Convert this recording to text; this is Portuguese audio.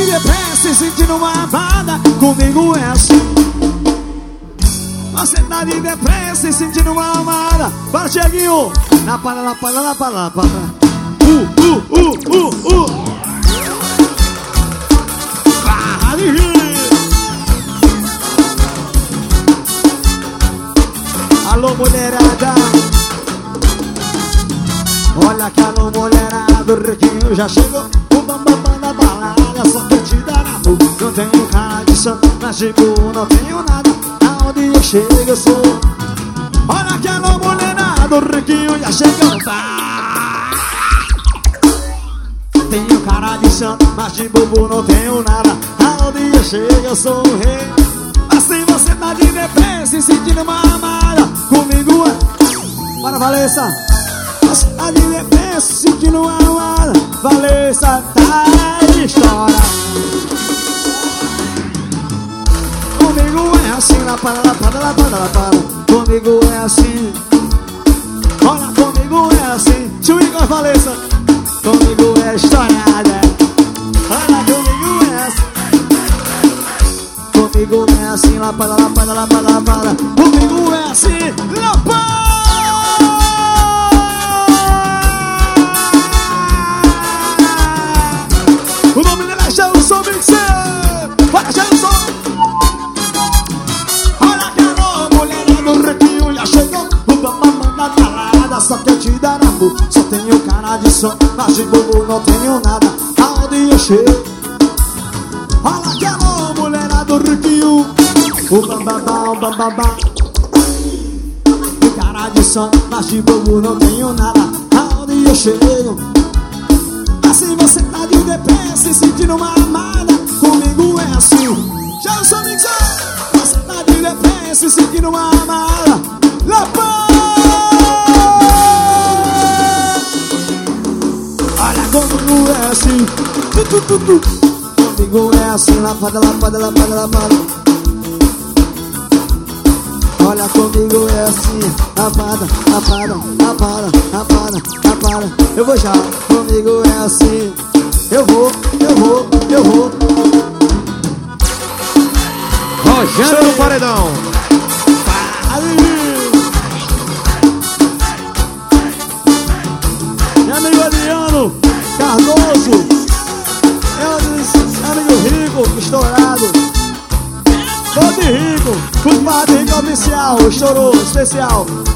de depressa e sentindo uma amada. Comigo é assim. Você tá de depressa e sentindo uma amada. Para, Tiaguinho. Na para, na para, na para, na para. Barra de rir. Alô, mulherada. Olha que alô, mulherada. O Riquinho já chegou. O bambam na balada. Só que te dá na boca. Não tenho cara de santo, mas tipo, não tenho nada. Aonde eu chego eu sou. Olha que alô, mulherada. O Riquinho já chegou. Tenho cara de santo, mas de bobo não tenho nada. Aonde eu chego eu sou o rei. Assim você tá de depressa e sentindo uma amada. Comigo é... Bora, Valessa. Você tá de depressa e sentindo uma amada. Valessa, tá de história. Comigo é assim, lá para, lá para, lá para, lá para. Comigo é assim. Olha, comigo é assim. Tio Igor, Valessa. Comigo é estourada. Olha, comigo é assim. Comigo é assim, lá para, lá para, lá para, lá para. Comigo é assim, lá para. O nome dele é Gelson Mixer. Olha, Gelson. Olha que alô, mulher do Riquinho já chegou. O bambam na balada, só quer te dar amor. Só tenho cara de som, mas de bobo não tenho nada. Aonde eu chego. Olha que alô, mulher do Riquinho. O bambam. Tem cara de som, mas de bobo não tenho nada. Aonde eu chego. Assim você tá de depressa e sentindo uma amada. Comigo é assim. Já sou mixer. Você tá de depressa e sentindo uma amada. Lapão. Olha, comigo é assim. Comigo é assim. Lapada, lapada, lapada, lapada. Olha, comigo é assim. Lapada, lapada, lapada, lapada, lapada. Eu vou já. Comigo é assim. Eu vou. Rogério no paredão. Meu amigo Adriano Cardoso. Meu amigo Rico, estourado. Todo rico. Culpado rico oficial. Estourou, especial.